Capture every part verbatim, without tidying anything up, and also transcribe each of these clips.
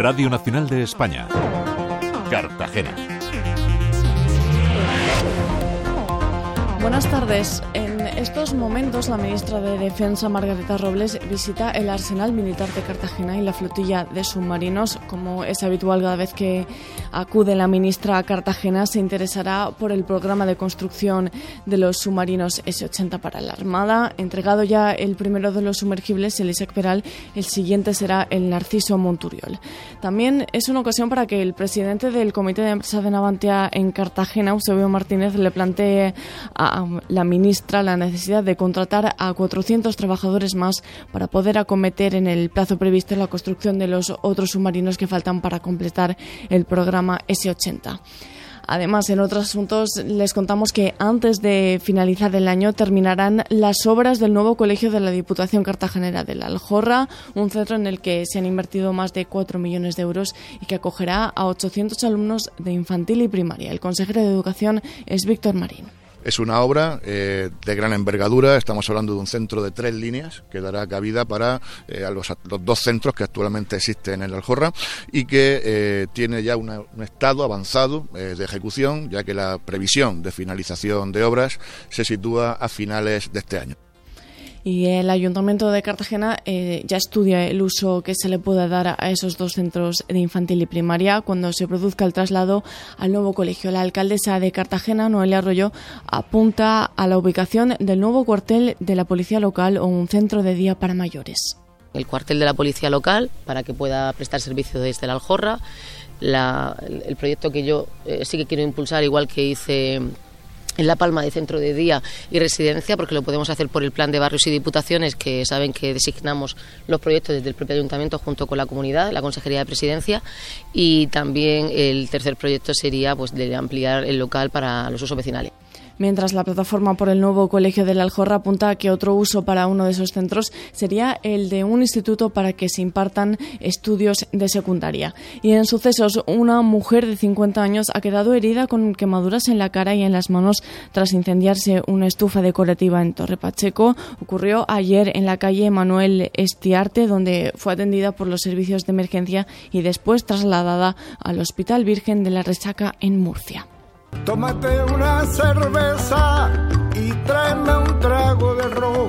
Radio Nacional de España. Cartagena. Buenas tardes. En estos momentos la ministra de Defensa, Margarita Robles, visita el Arsenal Militar de Cartagena y la flotilla de submarinos. Como es habitual, cada vez que acude la ministra a Cartagena se interesará por el programa de construcción de los submarinos ese ochenta para la Armada. Entregado ya el primero de los sumergibles, el Isaac Peral, el siguiente será el Narciso Monturiol. También es una ocasión para que el presidente del Comité de Empresa de Navantia en Cartagena, Eusebio Martínez, le plantee a la ministra la necesidad de contratar a cuatrocientos trabajadores más para poder acometer en el plazo previsto la construcción de los otros submarinos que faltan para completar el programa ese ochenta. Además, en otros asuntos, les contamos que antes de finalizar el año terminarán las obras del nuevo colegio de la Diputación Cartagenera de la Aljorra, un centro en el que se han invertido más de cuatro millones de euros y que acogerá a ochocientos alumnos de infantil y primaria. El consejero de Educación es Víctor Marín. Es una obra eh, de gran envergadura. Estamos hablando de un centro de tres líneas que dará cabida para eh, a los, los dos centros que actualmente existen en el Aljorra y que eh, tiene ya una, un estado avanzado eh, de ejecución, ya que la previsión de finalización de obras se sitúa a finales de este año. Y el Ayuntamiento de Cartagena eh, ya estudia el uso que se le puede dar a esos dos centros de infantil y primaria cuando se produzca el traslado al nuevo colegio. La alcaldesa de Cartagena, Noelia Arroyo, apunta a la ubicación del nuevo cuartel de la Policía Local o un centro de día para mayores. El cuartel de la Policía Local, para que pueda prestar servicio desde la Aljorra. La, el, el proyecto que yo eh, sí que quiero impulsar, igual que hice en La Palma, de centro de día y residencia, porque lo podemos hacer por el plan de barrios y diputaciones, que saben que designamos los proyectos desde el propio ayuntamiento junto con la comunidad, la Consejería de Presidencia, y también el tercer proyecto sería pues de ampliar el local para los usos vecinales. Mientras la plataforma por el nuevo colegio de la Aljorra apunta a que otro uso para uno de esos centros sería el de un instituto para que se impartan estudios de secundaria. Y en sucesos, una mujer de cincuenta años ha quedado herida con quemaduras en la cara y en las manos tras incendiarse una estufa decorativa en Torre Pacheco. Ocurrió ayer en la calle Manuel Estiarte, donde fue atendida por los servicios de emergencia y después trasladada al Hospital Virgen de la Resaca en Murcia. Tómate una cerveza y tráeme un trago de ron.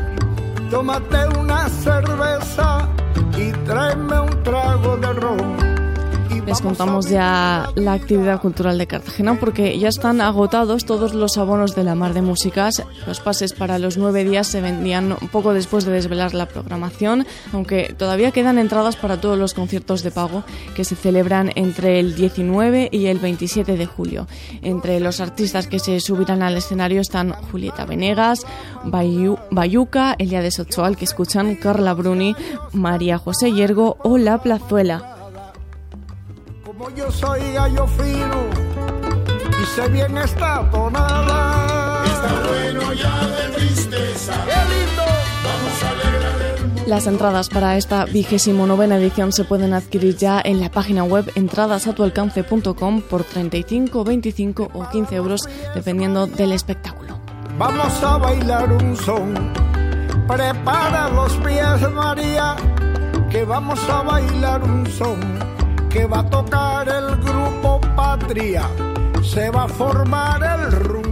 Tómate una cerveza y tráeme un trago de ron. Les contamos ya la actividad cultural de Cartagena porque ya están agotados todos los abonos de la Mar de Músicas. Los pases para los nueve días se vendían un poco después de desvelar la programación, aunque todavía quedan entradas para todos los conciertos de pago que se celebran entre el diecinueve y el veintisiete de julio. Entre los artistas que se subirán al escenario están Julieta Venegas, Bayu, Bayuca, Eliades Ochoa, que escuchan, Carla Bruni, María José Yergo o La Plazuela. Como yo soy gallo fino y sé bien esta tonada. Está bueno ya de tristeza. ¡Qué lindo! Vamos a alegrar el mundo. Las entradas para esta vigésimo novena edición se pueden adquirir ya en la página web entradas a tu alcance punto com por treinta y cinco, veinticinco o quince euros dependiendo del espectáculo. Vamos a bailar un son. Prepara los pies, María, que vamos a bailar un son. Que va a tocar el grupo Patria, se va a formar el rumbo.